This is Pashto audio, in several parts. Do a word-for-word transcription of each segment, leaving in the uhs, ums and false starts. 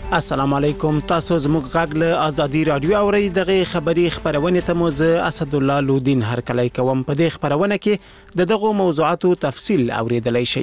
السلام علیکم. تاسو زموږ غږ له آزادي رادیو اورئ. دغه خبری خبرونه ته مو زه اسد الله لودین هرکلی کوم. په دې خبرونه کې د دغه موضوعاتو تفصیل اوریدلای شئ.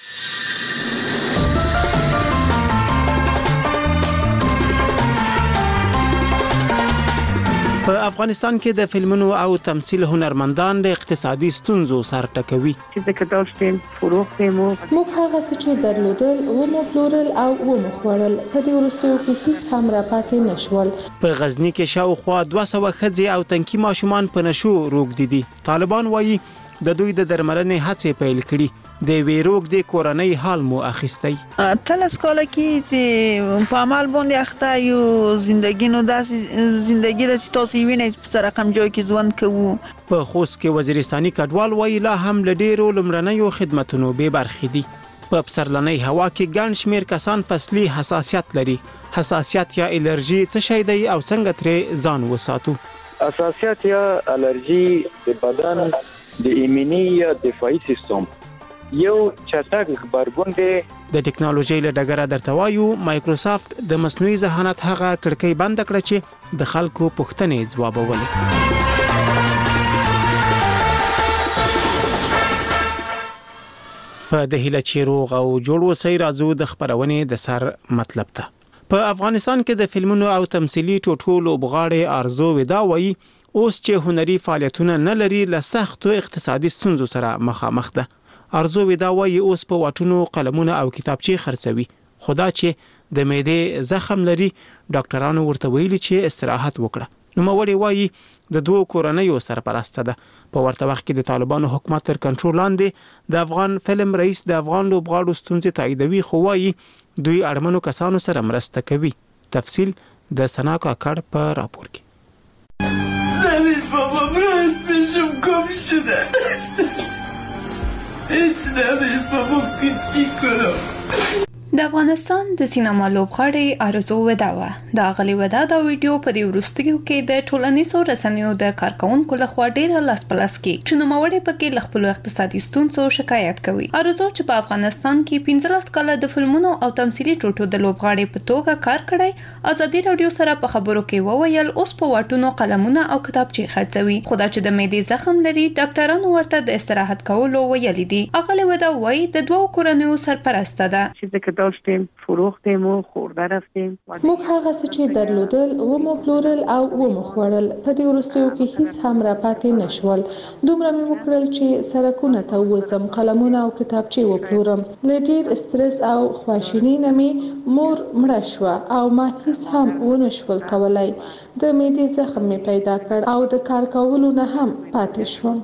په افغانستان کې د فلمونو او تمثيل هنرمندان د اقتصادي ستونزو سره ټکوي. چې د کتابستان فروختم موږ هغه څه چې درلودل و مو پلورل او و مو خوړل په دې وروستیو کې هیڅ هم را پاتې نشول. په غزنی کې شاوخوا دوه سوه ښځې او تنکي ماشومان په نشو روږدي دي. طالبان وایي د دوی د درملنې هڅې پیل کړي. د ویروګ د کورنۍ حال مو اخیستی. تلس کاله کې چې په عمل باندې اخته یو زندگی نو داسې زندگی د تاسو وینئ په سره رقم جوړ کې ځوان کوو. په خوست کې وزیرستاني کډوال وایي لا هم له ډیرو لمړنیو خدماتونو بې برخې دي. په پسرلنۍ هوا کې ګڼ شمېر کسان فصلي حساسیت لري. حساسیت یا الرجی څه شی دی او څنګه ترې ځان وساتو؟ حساسیت یا الرجی د بدن د ایمني یا دفاعي سیستم یو چټک خبرګون دی. د ټکنالوژي له ډګره درته وایو مایکروسافت د مصنوعي ذهانت هغه کړکۍ بند کړه چې د خلکو پوښتنې ځوابولې. په د هیله چې روغ او جوړ وسی راځو د خبرونې د سر مطلب ته. په افغانستان کې د فلمونو او تمثيلي ټوټو لوبغاړي ارزو ودا وایي اوس چې هنري فعالیتونه نه لري له سختو اقتصادي ستونزو سره مخامخ ده. ارزو ودا وایي اوس په واټونو قلمونه او کتابچې خرڅوي. خدا چې د معدې زخم لري ډاکټرانو ورته ویلي چې استراحت وکړه. نو موري وایي د دوه کورنیو سرپرسته ده. په ورته وخت کې د طالبانو حکومت تر کنټرول لاندې د افغان فلم رئیس د افغان لوبغاړو ستونزې تاییدوي خو وایي دوی اړمنو کسانو سره مرسته کوي. تفصیل د سنا کاکړ په راپور کې. دانش بابا براز پیشم گم شده. هیچ نداریم بابا چی کنم. د افغانستان د سینما لوبغاړي ارزو ودا و د اغلی ودا د ویډیو په دی ورستیو کې د ټولنیزو رسنیو د کارکونکو لخوا ډیره لاس پلاس کې چې نو موري پکې لخپل اقتصادي ستونزو شکایت کوي. ارزو چې په افغانستان کې پنځلس کاله د فلمونو او تمثيلي ټوټو د لوبغاړي په توګه کار کړی ازادي رادیو سره په خبرو کې وویل اوس په واټونو قلمونه او کتابچې خرڅوي. خدا چې د معدې زخم لري ډاکټرانو ورته د استراحت کولو ویلي دي. اغلی ودا وایي د دوه کورنیو سرپرسته ده. داشتیم فروختیم و خورده رفتیم. موږ هغه څه چې درلودل و مو پلورل او و مو خوړل په دې وروستیو کې هیڅ هم را پاتې نشول. دومره مې وکړل چې سرکونه ته وزم قلمونه او کتابچې وپلورم. له ډیر استرس او خواشینۍ نه مې مور مړه شوه او ما هیڅ هم ونه شول کولای. د معدې زخم مې پیدا کړ او د کار کولو نه هم پاتې شوم.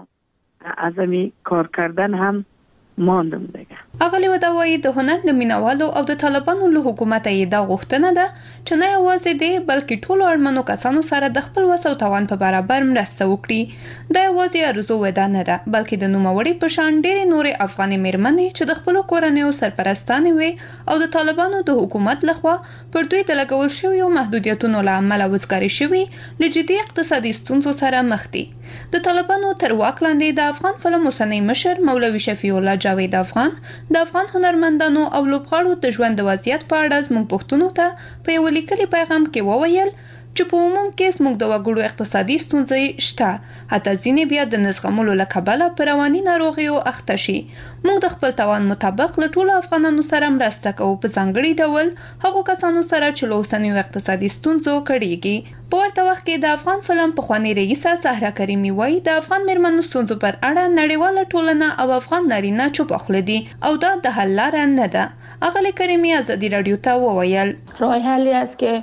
ازمی کار کردن هم ماندم دیگه. اغلی ودا وایي د هنر د مینوالو او د طالبانو له حکومت یې دا غوښتنه ده چې نه یوازې دی بلکې ټولو اړمنو کسانو سره د خپل وس او توان په برابر مرسته وکړي. دا یوازې ارزو ودا نه ده بلکې د نوموړي په شان ډېرې نورې افغاني میرمنې چې د خپل کورنیو سرپرستانې وي او د طالبانو د حکومت لخوا پر دوی د لګول شویو محدودیتونو له امله وزګاري شوي له جدي اقتصادي ستونزو سره مخ دي. د طالبانو تر واک لاندې د افغان فلم اوسنی مشر مولوي شفیع الله جاوید افغان د افغان هنرمندانو او لوبغاړو د ژوند د وضعیت په اړه زموږ پښتنو ته په یو لیکلي پیغام کې وویل چې په عموم کې زموږ د وګړو اقتصادي ستونزې شته. حتی ځینې بیا د نزغملو له کبله په رواني ناروغیو اخته شي. موږ د خپل توان مطابق له ټولو افغانانو سره مرسته کوو په ځانګړي ډول هغو کسانو سره چې له اوسنیو اقتصادي ستونزو کړېږي. په ورته وخت کې د افغان فلم پخوانۍ رئیسه سهره کریمي وایي د افغان میرمنو ستونزو پر اړه نړیواله ټولنه او افغان نارینه چوپ خوله دي او دا د حل لاره نه ده. اغلی کریمي ازادي رادیو ته وویل راه حلی است که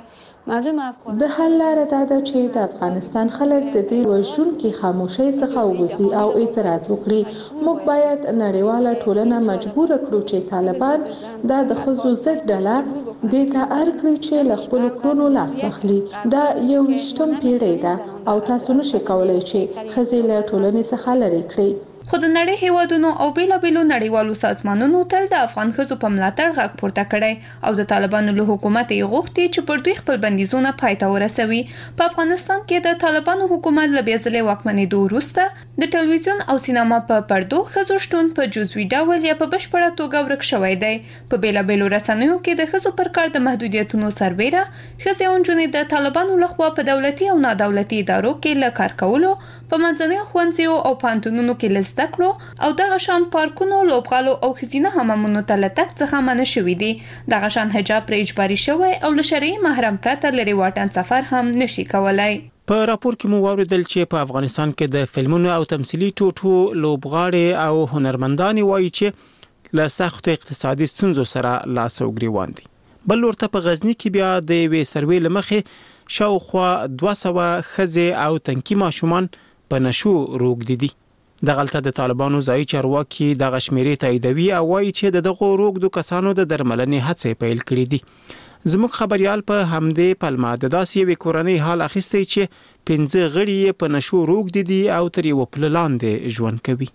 د حل لاره دا ده چې د افغانستان خلک د دې وژونکي خاموشۍ څخه ووځي او اعتراض وکړي. موږ باید نړیواله ټولنه مجبور کړو چې طالبان دا د ښځو ضد ډله دې ته اړ کړي چې له خپلو کړنو لاس واخلي. دا یوویشتم پیړۍ ده او تاسو نشئ کولی چې ښځې له ټولنې څخه لرې کړئ. خو د نړۍ هیوادونو او بیلابیلو نړیوالو سازمانونو تل د افغان ښځو په ملاتړ غږ پورته کړی او د طالبانو له حکومت یې غوښتي چې پر دوی خپل بندیزونه پای ته ورسوي. په افغانستان کې د طالبانو حکومت له بیا ځلې واکمنېدو وروسته د ټلویزیون او سینما په پردو ښځو شتون په جزوي ډول یا په بشپړه توګه ورک شوی دی. په بیلابیلو رسنیو کې د ښځو پر کار د محدودیتونو سربیره ښځې او نجونې د طالبانو لخوا په دولتي او نادولتي ادارو کې له کار کولو په منځنیو ښوونځیو او پوهنتونونو کې له زده کړو او دغه شان پارکونو، لوبغالو او ښځینه حمامونو ته له تګ څخه منع شوي دي. دغه شان حجاب پرې اجباري شوی او له شرعي محرم پرته لرې واټن سفر هم نشي کولای. په راپور کې مو واوریدل چې په افغانستان کې د فلمونو او تمثيلي ټوټو لوبغاړي او هنرمندان وایي چې له سخت اقتصادي ستونزو سره لاس او ګریوان دي. بل ورته په غزنی کې بیا د وې سروې لمخې شاوخوا دوه سوه ښځې او تنکي ماشومان په نشو روږدي دي. دغلته د طالبانو ځایي چارواکي دغه شمیرې تاییدوي او وایي چې د دغو روږدو کسانو د درملنې هڅې پیل کړې دي. زموږ خبريال په همدې پلمه د داسې یوې کورنۍ حال اخیستی چې پنځه غړي یې په نشو روږدي دي او تر یوه پله لاندې ژوند کوي.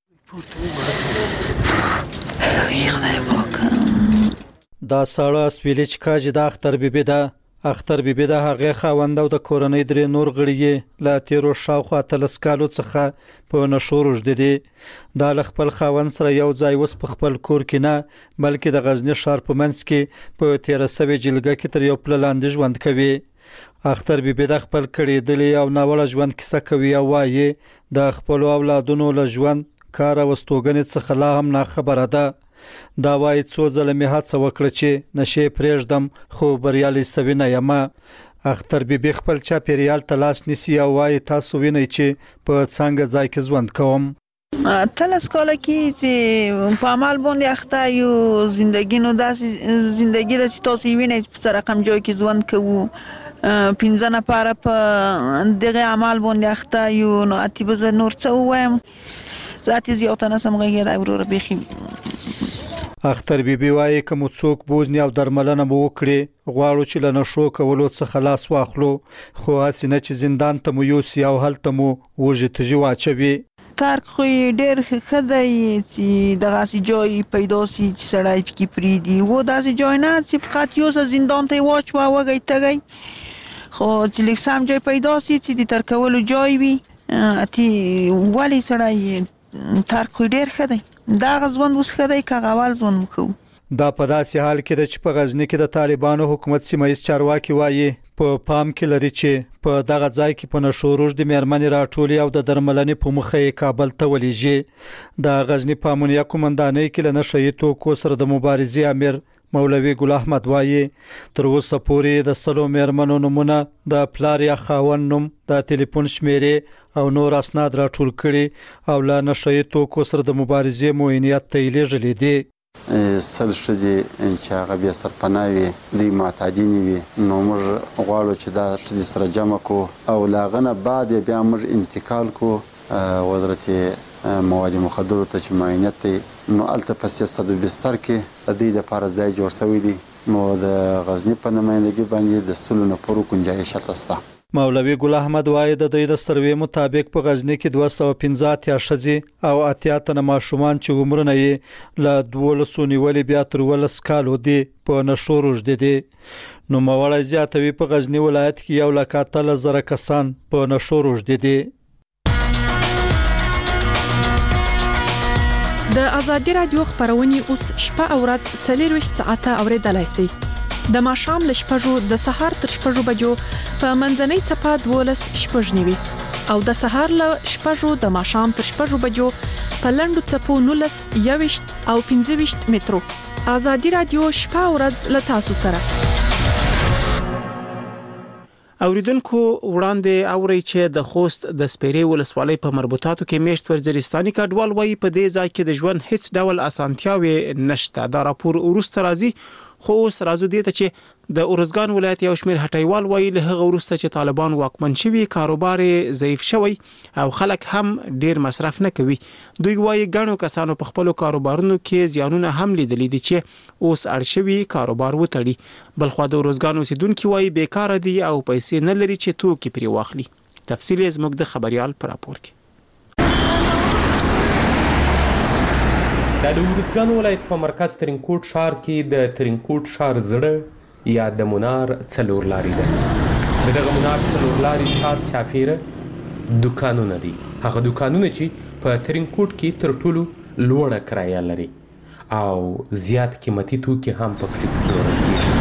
دا ساړه اسویلي چې کاجي د اختر بیبي ده. اختر بیبي د هغې خاوند او د کورنۍ درې نور غړي له تیرو شاوخوا اتلس کالو څخه په نشو روږدي دي. دا له خپل خاوند سره یو ځای اوس په خپل کور کې نه بلکې د غزنی ښار په منځ کې په تیره سوې جلګه کې تر یو پله لاندې ژوند کوي. اختر بیبي د خپل کړېدلې او ناوړه ژوند کیسه کوي او وایي د خپل اولادونو له ژوند کار او استوګنې څخه لا هم نه خبره ده. دا وایي څو ځله مې هڅه وکړه چې نشې پرېږدم خو بریالۍ سوې نه یم. اختر بیبي خپل چاپېریال ته لاس نیسي او وایي تاسو وینئ چې په څنګه ځای کې ژوند کوم. اتلس کاله کې چې په عمل باندې اخته یو زندگی نو داسې زندگی ده چې تاسو وینئ په څه رقم جای کې ژوند کوو. پنځه نفره په دغه عمل باندې اخته یو نو اتی به زه نور څه ووایم ذاتي زیاته نسم غږېدی وروره بیخي. اختر بیبي وایي که مو څوک بوزني او درملنه مو وکړي غواړو چې له نشو کولو څخه لاس واخلو خو هسې نه چې زندان ته مو یوسي او هلته مو وږې تږي واچوي. ترک خو ډېر ښه دی چې دغسې جای پیدا سي چې سړی پکې پرېږدي و داسې جای نه چې فقط یوسه زندان ته یې واچوه وږی تږی خو چې لږ سم جای پیدا سي چې د ترک کولو جای وي اتې ولې سړی ترک خو ډېر ښه دی. دغه ژوند اوس ښه دی که هغه اول ژوند وکړو. دا په داسې حال کې ده چې په غزنی کې د طالبانو حکومت سیمایي چارواکي وایي په پام کې لري چې په دغه ځای کې په نشو روږدې مېرمنې راټولي او د درملنې په موخه یې کابل ته ولېږي. د غزنی په امنیه قومندانۍ کې له نشه یي توکو سره د مبارزې امیر مولوي ګل احمد وایي تر اوسه پورې د سلو مېرمنو نومونه د پلار یا خاوند نوم د ټلیفون شمیرې او نور اسناد راټول کړي او له نشه یي توکو سره د مبارزې معاینات ته یې لیږلي دي. سل ښځې چې هغه بې سرپناه وي دوی معتادینې وي نو موږ غواړو چې دا ښځې سره جمع کړو او له هغه نه بعد یې بیا موږ انتقال کړو وزارت مواد مخدرو ته چې معاینت دی نو هلته په سیاست بستر کې د دوی لپاره ځای جوړ شوی دی. نو د غزني په نمایندګي باندې د سلو نفرو ګنجایش هلته شته. مولوي ګل احمد وایي د دوی د سروې مطابق په غزنی کې دوه سوه پنځه اتیا ښځې او اتیا تنه ماشومان چې عمرونه یې له دولسو نیولې بیا تر اوولس کالو دي په نشو روږدي دي. نوموړی زیاتوي په غزنی ولایت کې یو لک اتلس زره کسان په نشو روږدي دي. د ازادي رادیو خبرونه اوس شپه او ورځ څلور ساعته اوریدلای شئ. د ماښام له شپږو د سهار تر شپږو بجو په منځنۍ څپه دولس شپږ نیوي او د سهار له شپږو د ماښام تر شپږو بجو په لنډو څپو نولس یوویشت او پنځه ویشت مترو. ازادي رادیو شپه او ورځ له تاسو سره. اوریدونکو وړاندې اوري چې د خوست د سپیرې ولسوالۍ په مربوطاتو کې میشت ورزرستاني کډوال وایي په دې ځای کې د ژوند هیڅ ډول اسانتیاوي نشته. دا راپور وروسته راځي خو اوس راځو دې ته چې د اورزګان ولایت یو شمېر هټیوال وایي له هغه وروسته چې طالبان واکمن شوي کاروبار ضعیف شوی او خلک هم ډیر مصرف نه کوي. دوی وایي ګڼو کسانو په خپل کاروبارونو کې زیانونه هم لیدلي دي چې اوس اړ شوي کاروبار وتړي. بلخو د اورزګان اوسیدونکو وایي بیکاره دي او پیسې نه لري چې توکي پرې واخلي. تفصیل زموږ د خبريال پر راپور کې. دا د ارزګان ولایت په مرکز ترینکوټ ښار کې د ترینکوټ ښار زړه یا د منار څلور لارې ده. د دغه منار څلور لارې ښار چاپیره دوکانونه دي. هغه دوکانونه چې په ترینکوټ کې تر ټولو لوړه کرایه لري او زیات قیمتي توکي هم پکې پلورل کېږي.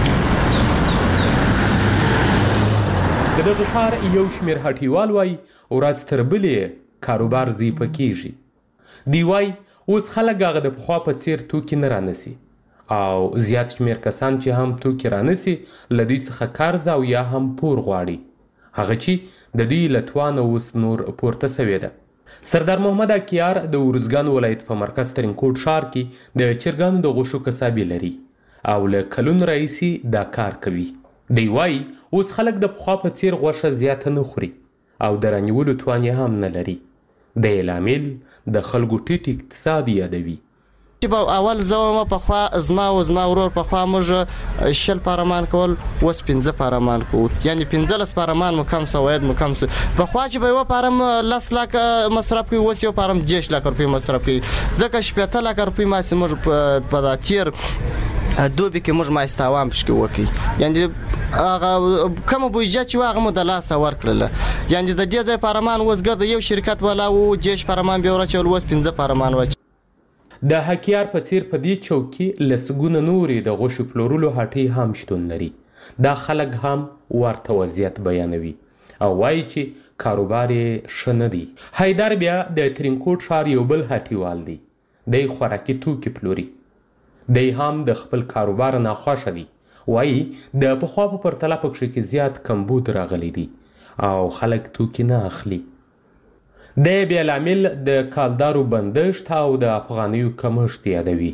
د دغه ښار یو شمېر هټیوال وایي ورځ تر بلې کاروبار ضعیفه کېږي. دوی وایي اوس خلک هغه د پخوا په څېر توکي نه رانیسي او زیات شمېر کسان چې هم توکي رانیسي له دوی څخه قرض او یا هم پور غواړي، هغه چې د دوی له توانه اوس نور پورته سوې ده. سردار محمد اکیار د ارزګان ولایت په مرکز ترینکوټ ښار کې د چرګانو د غوښو کسابي لري او له کلونو راهیسې دا کار کوي. دی وایي اوس خلک د پخوا په څېر غوښه زیاته نه خوري او د رانیولو توان یې هم نه لري. د یې لامل د خلکو ټیټ اقتصاد یادوي. چې په اول زه وم پخوا زما او زما ورور پخوا موږ شل پارمان کول، اوس پنځه پارمان کوو، یعنې پنځلس پارمان مو کم سو عاید مو کم سو. پخوا چې به یوه پارم لس لاکه مصرف کوي، اوس یو پارم دېرش لاکه روپۍ مصرف کوي، ځکه شپېته لاکه روپۍ ماسې موږ په دا تېر دوبي کې موږ ماسې تاوان پشکې وکړي، یعنې هغه کومه بودجه چې وه هغه مو د لاسه ورکړله. یعنې د دې ځای پارمان اوس ګرده یو شرکت والا و دېرش پارمان بیا ورچول، اوس پنځه پارمان ورچ. د حکیار په څیر په دې چوک کې لسګونه نورې د غوښې پلورلو هټۍ هم شتون لري. دا خلک هم ورته وضعیت بیانوي او وایي چې کاروبار یې ښه نه دی. حیدر بیا د ترینکوټ ښار یو بل هټیوال دی. دی خوراکي توکي پلوري. دی هم د خپل کاروبار ناخوښه دی. وایي د پخوا په پرتله په کښې کې زیات کمبود راغلی دی او خلک توکي نه اخلي. د بیا لامل د کالدارو بندښت او د افغانیو کمښت یادوي.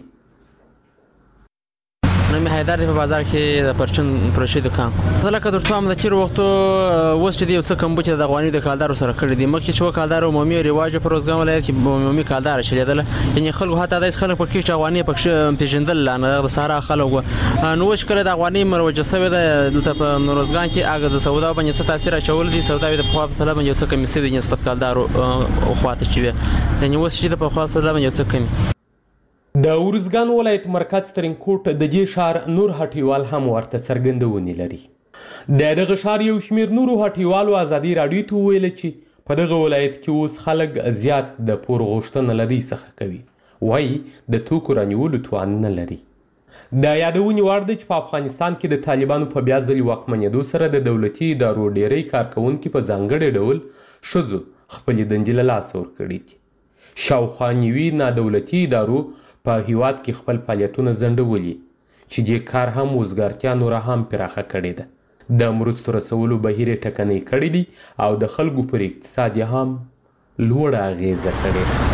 نوم حیدر دی، په بازار کې د پرچون پروشي دکان. زه لکه درته وایم د تېرو وختو اوس چې دی یو څه کمبود چې د افغانیو د کالدارو سره کړي دي. مخکې چې و کالدار عمومي رواج په ارزګان ولایت کې عمومي کالداره چلېدله، یعنې خلکو حتی داسې خلک پکې چې افغاني پکې پېژندل نه د صحرا خلک وو. نو اوس چې کله د افغاني مروجه سوې ده دلته په ارزګان کې هغه د سودا باندې څه تاثیر اچولی دی. سودا یې د پخوا په پرتله باندې یو څه کمې سوي دي نسبت کالدارو خواته چې وي، یعنې اوس چې د پخوا په پرتله باندې یو څه کمې. د ارزګان ولایت مرکز ترینکوټ د دې ښار نور هټیوال هم ورته څرګندونې لري. د دغه ښار یو شمېر نورو هټیوالو ازادي راډیو ته وویله چې په دغه ولایت کې اوس خلک زیات د پور غوښتنه له دوی څخه کوي. وایي د توکو رانیولو توان نه لري. د یادونې وړ ده چې په افغانستان کې د طالبانو په بیا ځلې واکمنېدو سره د دولتي ادارو ډېری کارکوونکي په ځانګړي ډول ښځو خپلې دندې له لاسه ورکړي دي. شاوخوا نوي نادولتي ادارو په هیواد کې خپل فعالیتونه ځنډولي چې دې کار هم وزګارتیا نوره هم پراخه کړې ده. د مرستو رسولو بهیر یې ټکنی کړی دی او د خلکو پر اقتصاد یې هم لوړه اغیزه کړې ده.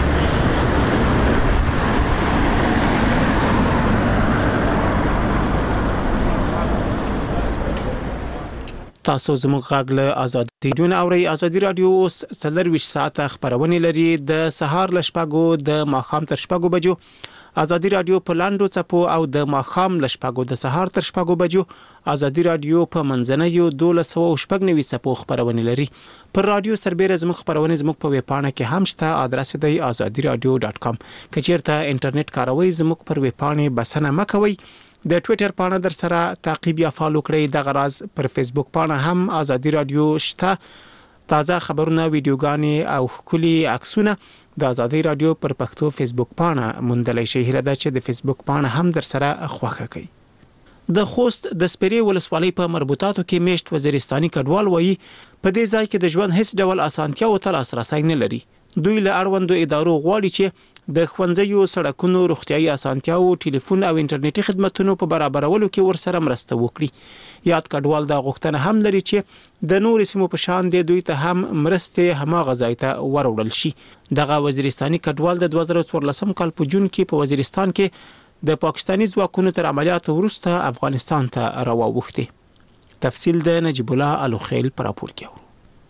تاسو زموږ غږ له ازادي راډیو نه اورئ. ازادي راډیو اوس څلرویشت ساعته خبرونه لري، د سهار له شپږو د ماښام تر شپږو بجو. ازادي راډیو په لاندو څپو او د ماښام له شپږو د سهار تر شپږو بجو. ازادي راډیو په منځنیو دولس سوه شپږ نوي څپو خبرونه لري. پر راډیو سربېره زموږ خبرونه زموږ په ویبپاڼه کې هم شته. ادرس دی azadi radio dot com. که چیرته انټرنیټ کاروئ زموږ پر ویبپاڼه بسنه مکوئ. د ټوئیټر پاڼه در سره تعقیب یا فالو کړئ. د غراز پر فیسبوک پاڼه هم ازادي رادیو شته. تازه خبرونه، ویډیوګانې او ښکلي عکسونه د ازادي رادیو پر پښتو فیسبوک پاڼه موندلی شئ. هیله ده چې د فیسبوک پاڼه هم در سره خوښه کړئ. د خوست د سپیرې ولسوالۍ په مربوطاتو کې میشت وزیرستاني کډوال وایي په دې ځای کې د ژوند هیڅ ډول اسانتیاو ته لاسرسی نه لري. دوی له اړوندو ادارو غواړي چې د ښوونځیو، سړکونو، روغتیايي اسانتیاو، ټلیفون او انټرنیټي خدماتو په برابرولو کې ورسره مرسته وکړي. یاد کډوال دا غوښتنه هم لري چې د نورو سیمو په شان دی دوی ته هم مرستې هماغه ځای ته وروړل شي. دغه وزیرستاني کډوال د دوه زره څوارلسم کال په جون کې په وزیرستان کې د پاکستاني ځواکونو تر عملیاتو وروسته افغانستان ته راووښتي. تفصیل د نجیب الله الوخیل پر راپور کې.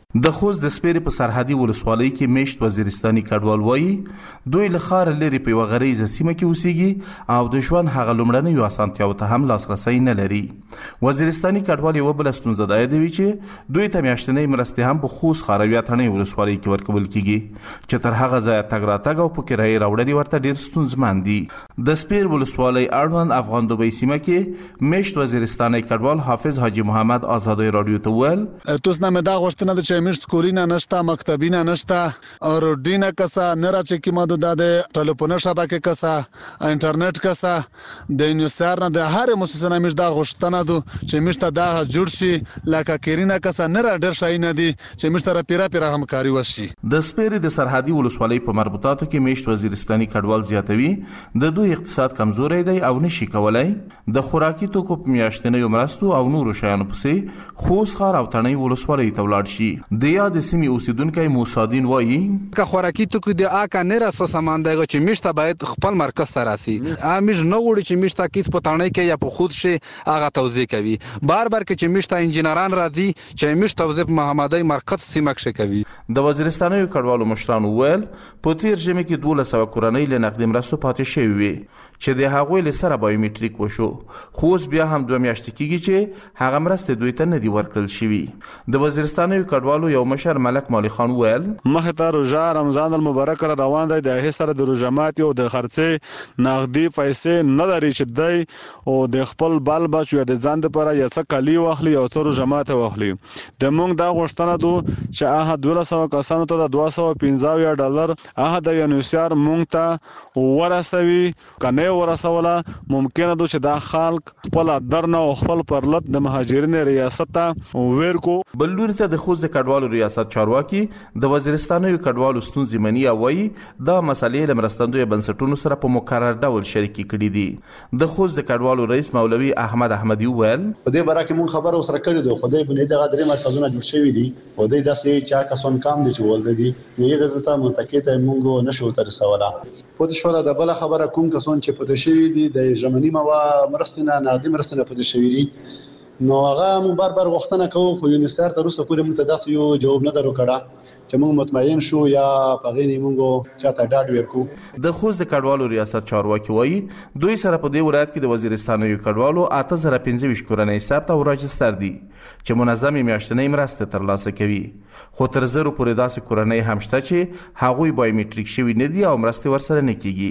د خوست د سپیرې په سرحدي ولسوالۍ کې میشت وزیرستاني کډوال وایي دوی له ښاره لرې په یوه غریزه سیمه کې اوسېږي او د ژوند هغه لومړنیو اسانتیاوو ته هم لاسرسی نه لري. وزیرستاني کډوال یوه بله ستونزه دا یادوي چې دوی ته میاشتنۍ مرستې هم په خوست ښاروي اتڼۍ ولسوالۍ کې ورکول کیږي چې تر هغه ځایه تګ راتګ او په کرایې راوړل ورته ډېر ستونزمن دي. د سپیر ولسوالۍ اړوند افغان دوبۍ سیمه کې میشت وزیرستاني کډوال حافظ حاجي محمد ازادۍ راډیو ته وویل توس نه مې دا غوښتنه ده چې میشت کورینه نشته، مکتبینه نشته، روډینه کسا نه راځي کې ماده د ټلیفون شبکه کسا انټرنیټ کسا د انیسار نه د هر مؤسسه نه میشت دا غوښتنه ده چې میشت دا جوړ شي لکه کورینه کسا نه را ډیر شي نه دي چې میشت را پیرا پیرا همکاري وشي. د سپیرې د سرحدي ولسوالۍ په مربوطاتو کې میشت وزیرستاني کډوال زیاتوي د دوی اقتصاد کمزوري دی او نشي کولای د خوراکي توکو په میاشتنیو مرستو او نورو شیانو پسې خوست ښار او تڼۍ ولسوالۍ ته ولاړ شي. د یاد سیمې اوسیدونکی موسادین وایي که خوراکي توکو د آکا نه راسه سامان دی چې میشته باید خپل مرکز ته راسي. امیش نه وړي چې میشته کیس په تڼۍ کې یا په خود شي هغه توزیع کوي. بار بار کې چې میشته انجینران راځي چې میشته توزیع محمدي مرکز سیمه کې کوي. د وزیرستاني کډوالو مشرانو ویل په تیر ژمي کې دولس سوه کورنۍ له نقدي مرستو پاتې شوي وي چې د هغوی له سره بایومټریک وشو خو اوس بیا هم دوه میاشتې کېږي چې هغه مرستې دوی ته نه دي ورکړل شوي. د وزیرستاني کډوالو یو مشر ملک مالی خان ویل مخې ته روژه رمضان المبارک را روان دی د هغې سره د روژه ماتي او د خرڅې نغدي پیسې نه لري چې دی او د خپل بال بچو یا د ځان دپاره یو څه کالي واخلي او څه روژه ماته واخلي. د موږ دا غوښتنه ده چې هغه دولس سوه کسانو ته د دوه سوه پنځه اویا ډالر هغه د یونیسیار موږ ته ورسوي که نه یې ورسوله ممکنه ده چې دا خلک خپل درنه او خپل پرلط د مهاجرین ریاست ته ویر کو. بل لوري ته د خوست د کډوالو ریاست چارواکي د وزیرستانیو کډوالو ستونزې مني او وایي دا مسلې له مرستندویو بنسټونو سره په مکرر ډول شریکې کړي دي. د خوست د کډوالو رئیس مولوي احمد احمدي وویل په دې باره کې مونږ خبره ورسره کړې ده خو دوی بنیادي دغه درې مرکزونه جوړ شوي دي او دوی داسې چا کسان کام دي چې ولده دي نو هغې ځای ته منطقې ته مونږ نشو ورته رسولی. پوه شوله د بله خبره کوم کسان چې پوته شوي دي د ژمني مرستې نه نغدي مرستې نه پوته شوي دي نو هغه مونږ بار بار غوښتنه کوو خو یونیسار تر اوسه پورې مونږ ته داسې یو جواب نه درو کړه چې مونږ مطمئن شو یا په هغې نه مونږ چاته ډاډ ورکړو. د خوست د کډوالو ریاست چارواکي وایي دوی سره په دې ولایت کې د وزیرستانیو کډوالو اته زره پنځه ویشت کورنۍ ثبت او راجستر دي چې منظمې میاشتنۍ مرستې ترلاسه کوي خو تر زرو پورې داسې کورنۍ هم شته چې هغوی بایومټریک شوي نه دي او مرستې ورسره نه کیږي.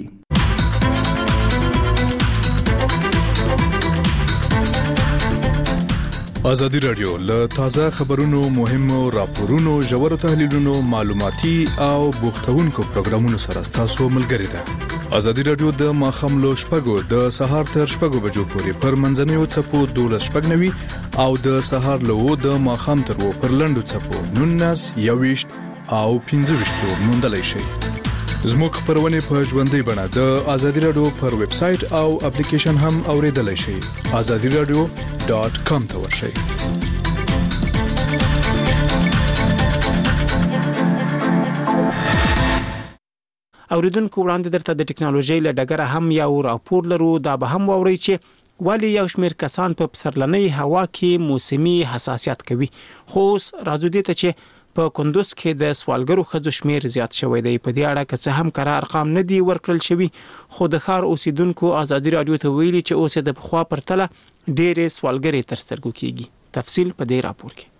ازادي راډیو له تازه خبرونو مهمو راپورونو ژورو تحلیلونو معلوماتي او بوختونکو پروګرامونو سره تاسو ملګری ده. ازادي راډیو د ماخام لو شپږو د سهار تر شپږو بجو پورې پر منځنیو چپو دولس شپږ نوي او د سهار لو د ماخام تر وو پر لندو چپو نونس یويشت او پنځه ویشت موندلای شي. زموږ خبرونه په ژوندۍ بڼه د ازادي راډیو پر ویب سټ او اپلیکیشن هم اوریدلای شئ. ازادي راډیو ډاټ کام ته ورشئ. اوریدونکو وړاندې درته د ټکنالوژي له ډګره هم یو راپور لرو. دا به هم واورئ چې ولی یو شمېر کسان په پسرلنۍ هوا کې موسمي حساسیت کوي. خو اوس راځو دې ته چې په کندوز کې د سوالګرو ښځو شمیر زیات شوی دی. په دې اړه که څه هم کره ارقام نه دي ورکړل شوي خو د ښار اوسیدونکو ازادي راډیو ته ویلي چې اوس د پخوا پرتله ډېرې سوالګرې تر سترګو کیږي. تفصیل په دې راپور کې.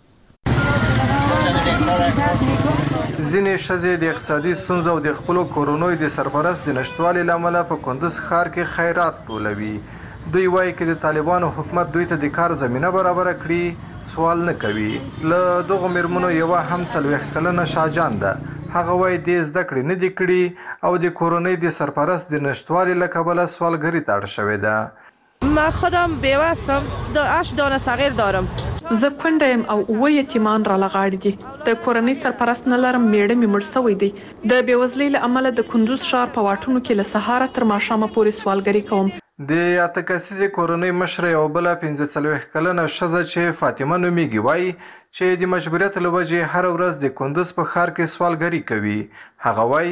ځینې ښځې د اقتصادي ستونزو او د خپلو کورنیو د سرپرست د نشتوالي له امله په کندوز ښار کې خیرات ټولوي. دوی وایي چې د طالبانو حکومت دوی ته د کار زمینه برابره کړي سوال نه کوي. له دغو میرمنو یوه هم څلوېښت کلنه شاهجان ده. هغه وایي دې زده کړې نه دي کړي او د کورنۍ د سرپرست د نشتوالي له کبله سوالګري ته اړ شوې ده. من خودم بیوه هستم. هشت دانه صغیر دارم. زه کونډه یم او اووه یتیمان را لغاړي دي. د کورنۍ سرپرست نه لرم. میړه مې مړ شوی دی. د بېوزلۍ له امله د کندوز ښار په واټونو کې له سهاره تر ماښامه پورې سوالګري کوم. د اته کسیزې کورنۍ مشره یوه بله پنځه څلوېښت کلنه ښځه چې فاطمه نومیږي وایي چې د مجبوریت له وجې هره ورځ د کندوز په ښار کې سوالګري کوي. هغه وایي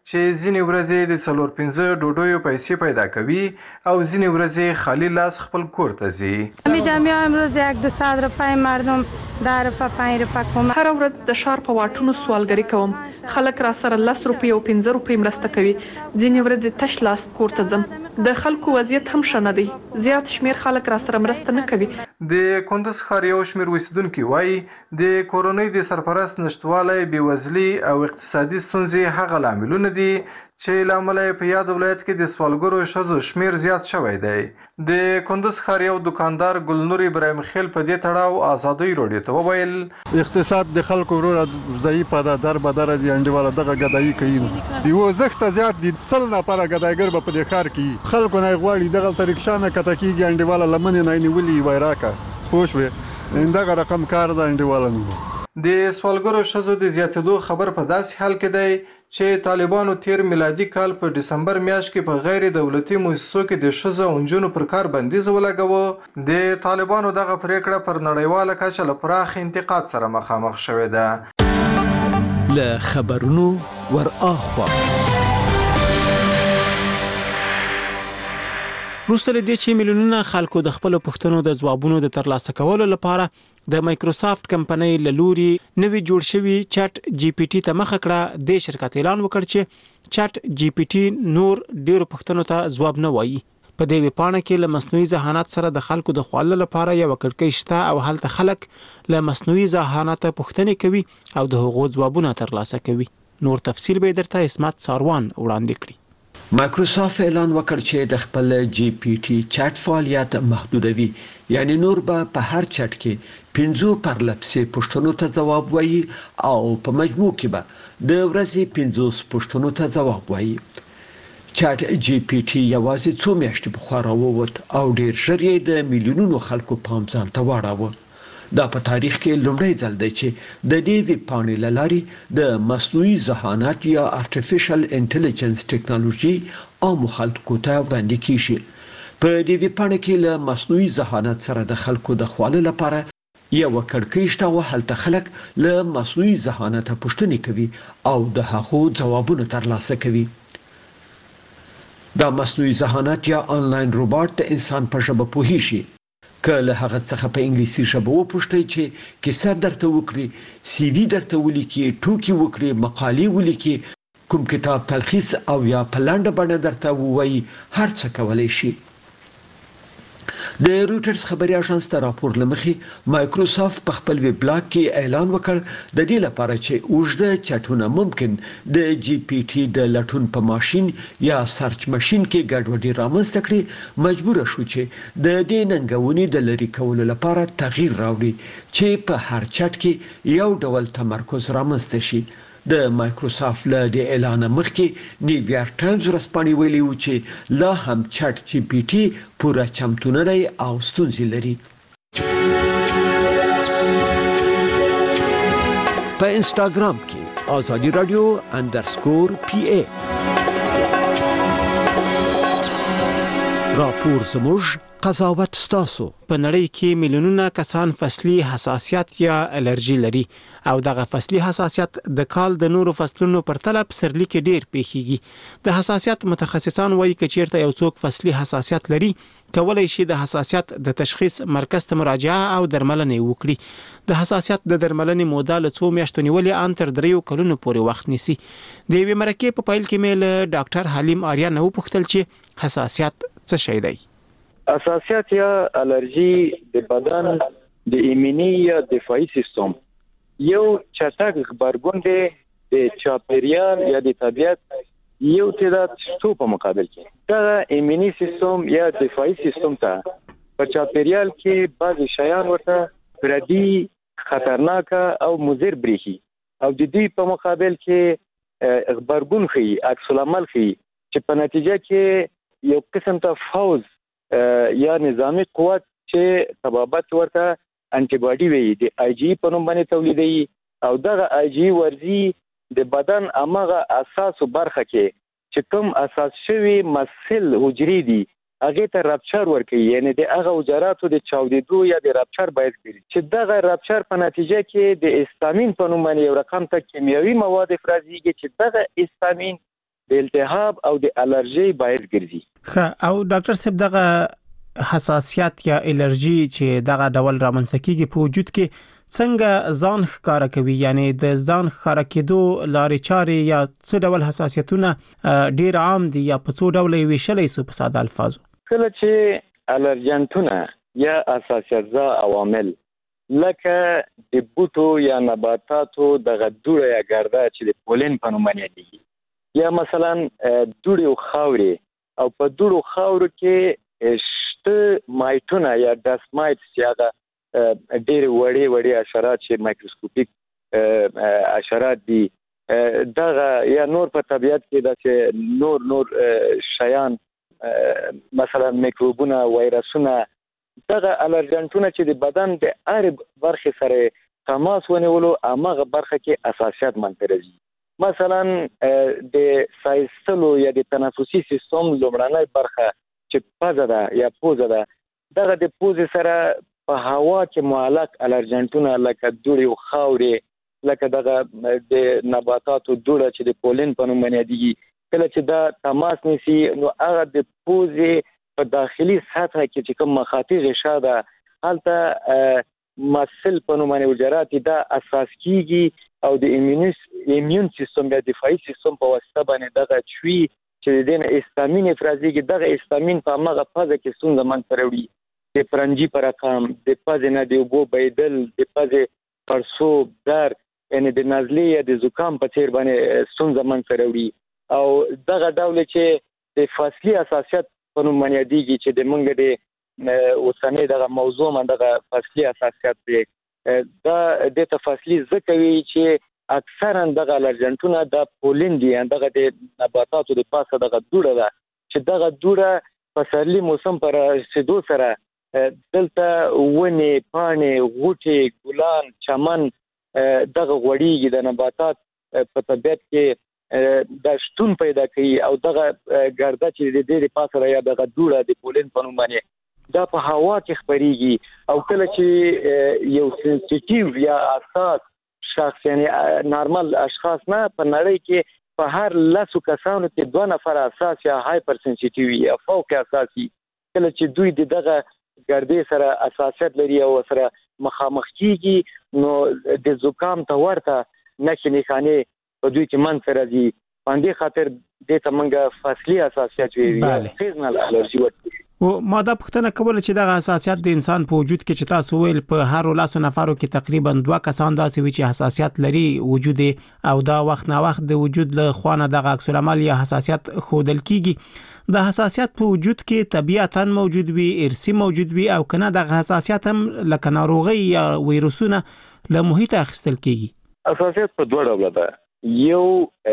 چې ځینې ورځې د څلور پنځه ډوډیو پیسې پیدا کوي او ځینې ورځې خالی لاس خپل کور ته ځي. می جامعه امروز یک دو صد روپای مردم در روپا پنج روپا کوم. هر ورځ د ښار په واټونو سوالګري کوم. خلک را سره لس روپۍ او پنځه روپۍ مرسته کوي. ځینې ورځې تش لاس کور ته ځم. د خلکو وضعیت هم ښه نه دی. زیات شمیر خلک را سره مرسته نه کوي. د کندز ښار یو شمیر اوسیدونکي وایي د کورنۍ د سرپرست نشتوالی، بېوزلي او اقتصادي ستونزې هغه لاملونه دي چې له امله یې په یاد ولایت کې د سوالګرو ښځو شمیر زیات شوی دی. د کندز ښار یو دوکاندار ګلنور ابراهیم خیل په دې تړاو ازادۍ راډیو ته وویل اقتصاد د خلکو وروره ضعیف ده، در بدره دي، انډیواله دغه ګدایي کوي. یو زښته زیات دي، سل نفره ګدایګر به په دې ښار کې خلکو نه غواړي دغلته رکشا نه کته کېږي، انډیواله لمنې نه یې نیولي وای راکړه. پوه شوې؟ دغه رقم کار ده انډیواله نه. د سوالګرو ښځو د زیاتېدو خبر په داسې حال کې دی چې طالبانو تیر میلادي کال په ډسمبر میاشت کې په غیر دولتي مؤسسو کې د ښځو او نجونو پر کار بندیز ولګاوه. د طالبانو دغه پریکړه پر نړیواله کچه له پراخ انتقاد سره مخامخ شوې ده. له خبرونو ور اخوا وروسته له دې چې میلیونونه خلکو د خپلو پوښتنو د ځوابونو د ترلاسه کولو لپاره د مایکروسافت کمپنۍ له لوري نوی جوړ شوی چټ جی پی ټي ته مخه کړه. د شرکت اعلان وکړ چې چټ جی پی ټي نور ډیرو پوښتنو ته ځواب نه وایي. په دې ویبپاڼه کې له مصنوعي ذهانت سره د خلکو د خوړلو لپاره یو کړکۍ شته او هلته خلک له مصنوعي ذهانت پوښتنې کوي او د هغو ځوابونه ترلاسه کوي. نور تفصیل به درته اسمت ساروان وړاندې کړي. مایکروسافت اعلان وکړ چې د خپل جی پی ټي چټ فعالیت محدودوي، یعنی نور به په هر چټ کې پنځو پرلپسې پوښتنو ته ځواب وایي او په مجموع کې به د ورځې پنځوس پوښتنو ته ځواب وایي. چټ جی پی ټي یوازې څو میاشتې پخوا راووت او ډیر ژر یې د میلیونونو خلکو پام ځان ته واړاوه. دا په تاریخ کې لومړی ځل دی چې د دې ویبپاڼې له لارې د مصنوعي ذهانت یا ارتفیشل انټيليجنس ټیکنالوژي عامو خلکو ته وړاندې کیږي. په دې ویبپاڼه کې له مصنوعي ذهانت سره د خلکو د خوړلو لپاره یو کړکۍ شته او هلته خلک له مصنوعي ذهانت پوښتنې کوي او د هغو ځوابونه ترلاسه کوي. دا مصنوعي ذهانت یا انلاین روباټ د انسان په ژبه پوهیږي. که له هغه څخه په انګلیسي ژبه وپوښتئ چې کیسه درته وکړي، سی وی درته ولیکي، ټوکې وکړي، مقالې ولیکي، کوم کتاب تلخیص او یا په لنډه بڼه درته ووایي، هر څه کولی شي. د رویټرز خبري اژانس ته راپور لمخې مایکروسافت په خپل ویب بلاګ کې اعلان وکړ د دې لپاره چې اوږده چټونه ممکن د جی پی ټي د لټون په ماشين یا سرچ ماشين کې ګډوډي رامنځته کړي، مجبور شو چې د دې ننګونې د لری کولو لپاره تغییر راوړي چې په هر چټ کې یو ډول تمرکز رامنځته شي. د مایکروسافت له د اعلان مخکې نیویارک ټایمز ورځپاڼې ویلي و چې لا هم چټ جی پی ټي پوره چمتو نه دی او ستونزې لري. په انستګرام کې آزادی رادیو اندرسکور پی ای راپور زموږ قضاوت ستاسو. په نړۍ کې میلیونونه کسان فصلي حساسیت یا الرجی لري او دغه فصلي حساسیت د کال د نورو فصلونو پر طلب سرلی کې ډیر پیښیږي. د حساسیت متخصصان وایي چې چیرته یو څوک فصلي حساسیت لري کولای شي د حساسیت د تشخیص مرکز ته مراجعه او درملنه وکړي. د حساسیت د درملنې موده له څو میاشتو نیولې ان تر دریو کلونو پورې وخت نیسي. د یوې مرکې په پیل کې مې له ډاکټر حلیم آریا نه وپوښتل چې حساسیت څه شی دی. حساسیت یا الرجی د بدن د ایمنی یا دفاعي سیستم یو چټک غبرګون دی د چاپیریال یا د طبیعت یو تعداد شتو په مقابل کې. دا ایمنی سیستم یا دفاعي سیستم ته په چاپیریال کې بعض شیان ورته پردي، خطرناک او مضر بریښي او د دې په مقابل کې غبرګون خي، عکس العمل خي چې په نتیجه کې یو قسم ته فوز یا نظامی قوت چې تبابت ورته انټي باډي وي د آی جی په نوم باندې تولیدوي او دغه آی جی ورزي د بدن امغه اساس برخه کې چې کوم اساس شوی مسل حجري دي هغه ته رپچر ورکوي، یعنی د هغه حجراتو د چاودیدو یا د رپچر باید کړي چې دغه رپچر په نتیجه کې د هیستامین په نوم باندې یو رقم ته کیمیاوي مواد افرازيږي چې دغه هیستامین د التهاب او د الرجي باعث ګرځي. ښه او ډاکټر صاحب دغه حساسیت یا الرجي چې دغه ډول رامنځته کیږي په وجود کې څنګه ځان ښکارا کوي، یعنی د ځان ښکارا کېدو لارې چارې یا څه ډول حساسیتونه ډیر عام دي یا په څو ډول یې ویشلای سو په ساده الفاظو؟ کله چې الرجنټونه یا حساسیت زا عوامل لکه د بوټو یا نباتاتو دغه دوړه یا ګرده چې د پولن په نوم یادېږي یا مثلا دوړې او خاورې او په دوړو خاورو کې شته مایټونه یا ډست مایټس چې هغه ډېر وړي وړي حشرات چې مایکروسکوپیک حشرات دي دغه یا نور په طبیعت کې داسې نور نور شیان مثلا میکروبونه وایرسونه دغه الرجنټونه چې د بدن د هر برخه سره تماس ونیولو هغه برخه کې اساسیت منترجي مثلا د سایستلو یا د تنفسي سیستم لومړنۍ برخه چې پزه ده یا پوزه ده دغه د پوزې سره په هوا کې معلق الرجنټونه لکه دوړې او خاورې لکه دغه د نباتاتو دوړه چې د پولن په نوم یادېږي کله چې دا تماس نیسي نو هغه د پوزې په داخلي سطح کې چې کوم مخاطي غشا ده هلته مسل په نوم باندې حجرات دا اساس کیږي او د ایمونیس ایمون سیستم یا دفاعي سیستم په واسطه باندې دغه چوي چې د دې هیستامین افرازيږي دغه هیستامین په هغه فازه کې څنګه من تروي د پرنجي پر رقم د پزې نه د وبو بيدل د پزې پرسوب در یعنی د نزلې یا د زکام په تیر باندې څنګه من تروي او دغه ډول چې د فصلي اساسیت په نوم باندې یادېږي چې د منګ د اوسنۍ دغه موضوع من دغه فصلي اساسیت دی دا د تفصیلی ذکروي چې اکثرا دغه الرجنټونه د پولن دي دغه د نباتاتو د پاسه دغه دوړه ده چې دغه دوړه په سرلي موسم پر رسیدو سره دلته ونې پاڼې غوټې ګلان چمن دغه غوړیږي د نباتات په طبیعت کې د شتون پیدا کوي او دغه ګرده چې د دې پاسه یا دغه دوړه د پولن په نوم باندې دا په هوا کې خپريږي او کله چې یو سنسټیټیو یا حساس شخص یعنی نارمل اشخاص نه په نړۍ کې په هر لاسو کسانو کې دوه نفر حساس یا هایپر سنسټیټیو یا فوق حساسي کله چې دوی دغه ګردې سره اساسیت لري او سره مخامخ کیږي نو د زکام ته ورته نښې نښانې په دوی کې من سره دي باندې خاطر د تمنګ فصلي اساسیت وي سیزنل الرجي ورته او ما دا پوښتنه کوله چې دغه حساسیت د انسان په وجود کې چې تاسو ویل په هر لاسو نفرو کې تقریبا دوه کسان داسې وي چې حساسیت لري وجود او دا وخت نه وخت د وجود له خوانه دغه عکس العمل یا حساسیت خودل کیږي د حساسیت په وجود کې طبيعتاً موجود وي ارثي موجود وي او کنه د حساسیت هم لکه ناروغي یا ویروسونه له محیط اخیستل کیږي حساسیت په دوه ډول ده یو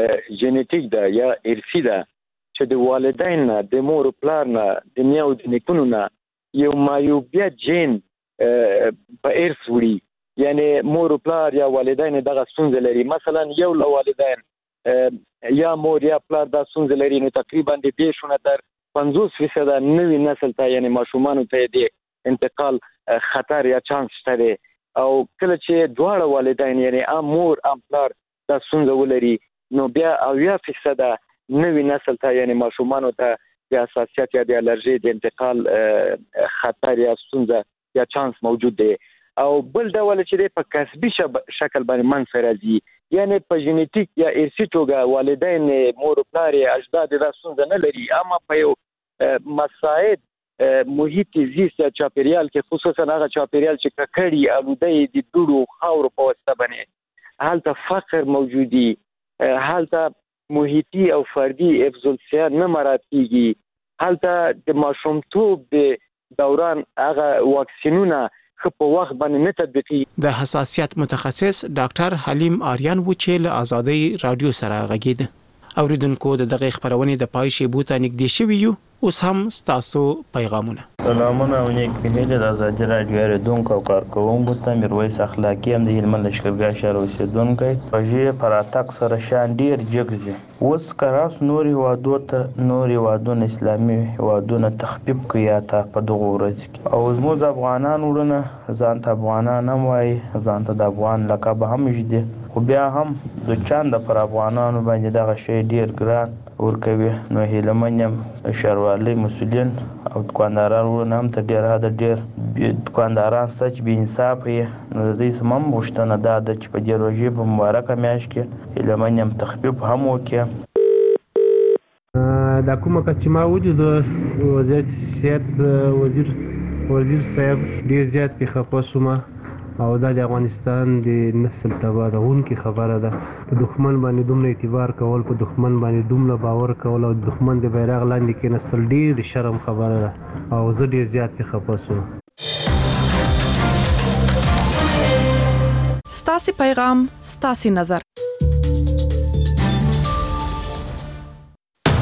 جنټیک ده یا ارثي ده چې د والدین نه د مور او پلار نه د نیو د نیکونو نه یو مایوبیا جین په ارث وړي یعنی مور او پلار یا والدین دغه ستونزه لري مثلا یو له والدین یا مور یا پلار دا ستونزه لري نو تقریبا د دې شونه تر پنځوس فیصد نوي نسل ته یعنی ماشومان ته د انتقال خطر یا چانس شته او کله چې دواړه والدین یعنی ام مور ام پلار دا ستونزه ولري نو بیا اویا فیصد نوي نسل ته یعنی ماشومان ته د حساسیت یا د الرجي د انتقال خطر یا ستونزه یا چانس موجود دی او بل ډول چې په کسبي شکل باندې منځ راځي یعنی په جنټیک یا ارثي توګه والدین مور او پلار اجداد د ستونزه نه لري اما په یو مساعد محیط زیست یا چاپیریال کې خصوصا هغه چاپیریال چې ککړی آلوده دي دوړو خاور په واسطه باندې حالت فقر موجودي حالت محیطي او فردي افضلسیا نه مراد کیږي حالت د ماشومتوب د دوران هغه واکسینونه خو په وخت باندې نه تطبیقي د حساسیت متخصص ډاکټر حلیم آریان و چې له آزادۍ رادیو سره غږید اوریدونکو د دغه خبرونه د پای شی بوته نږدې شوی یو اوس هم ستاسو پیغامونه سلامونه او نیک هیله د آزادۍ رادیو ریډونکو او کارکوونکو ته میرویس اخلاقی هم د هلمند لشکرګاه شهر اوسیدونکو پژې پراتک سره شان ډیر جګزي اوس کراس نوري وادو ته نوري وادون اسلامي وادونه تخفیف کیا ته په دغه ورځ کې او زموږ افغانان ورونه ځان ته افغانان هم وای ځان ته د افغان لقب هم جدي خو بیا هم د چانده پر افغانانو باندې دغه شی ډیر ګران ورکوي. نو هیلمن یم ښاروالۍ مسؤلین او دکانداران ورونه هم تر ډېره حده ډېر دکانداران شته چې بې انصافه یې. نو د دوی څخه هم غوښتنه دا ده چې په دې روژې په مبارکه میاشت کې هیلمن یم تخفیف هم وکړي. دا کومه کس چې ما ولید وزارت صحت وزیر وزیر صاحب ډېر زیات پې خفه شوم او دا د افغانستان د نسل تباهونکې خبره ده. په دښمن باندې دومره اعتبار کول، په دښمن باندې دومره باور کول او دښمن د بیرغ لاندې کېناستل ډېر د شرم خبره ده او زه ډېر زیات پې خفه شوم. ستاسې پیغام ستاسې نظر.